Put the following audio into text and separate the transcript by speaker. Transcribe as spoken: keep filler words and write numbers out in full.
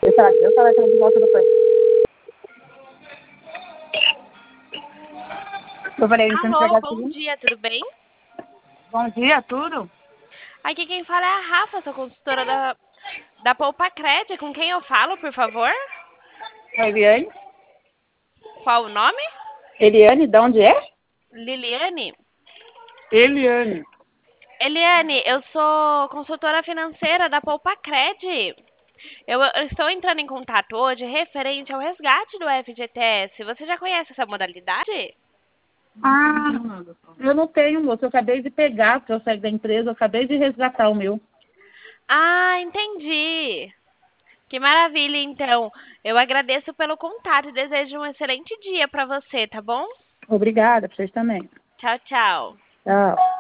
Speaker 1: Deixa ela, deixa ela de volta depois. Eu falei, você não
Speaker 2: Alô,
Speaker 1: pegar
Speaker 2: bom
Speaker 1: tudo?
Speaker 2: dia, tudo bem?
Speaker 1: Bom dia, tudo?
Speaker 2: Aqui quem fala é a Rafa, sou consultora da, da Poupa Cred. Com quem eu falo, por favor?
Speaker 1: Eliane?
Speaker 2: Qual o nome?
Speaker 1: Eliane, de onde é?
Speaker 2: Liliane?
Speaker 1: Eliane.
Speaker 2: Eliane, eu sou consultora financeira da Poupa Cred. Eu, eu estou entrando em contato hoje referente ao resgate do F G T S. Você já conhece essa modalidade?
Speaker 1: Ah, eu não tenho, moço. Eu acabei de pegar, porque eu saí da empresa, eu acabei de resgatar o meu.
Speaker 2: Ah, entendi. Que maravilha, então. Eu agradeço pelo contato e desejo um excelente dia para você, tá bom?
Speaker 1: Obrigada, pra vocês também.
Speaker 2: Tchau, tchau.
Speaker 1: Tchau.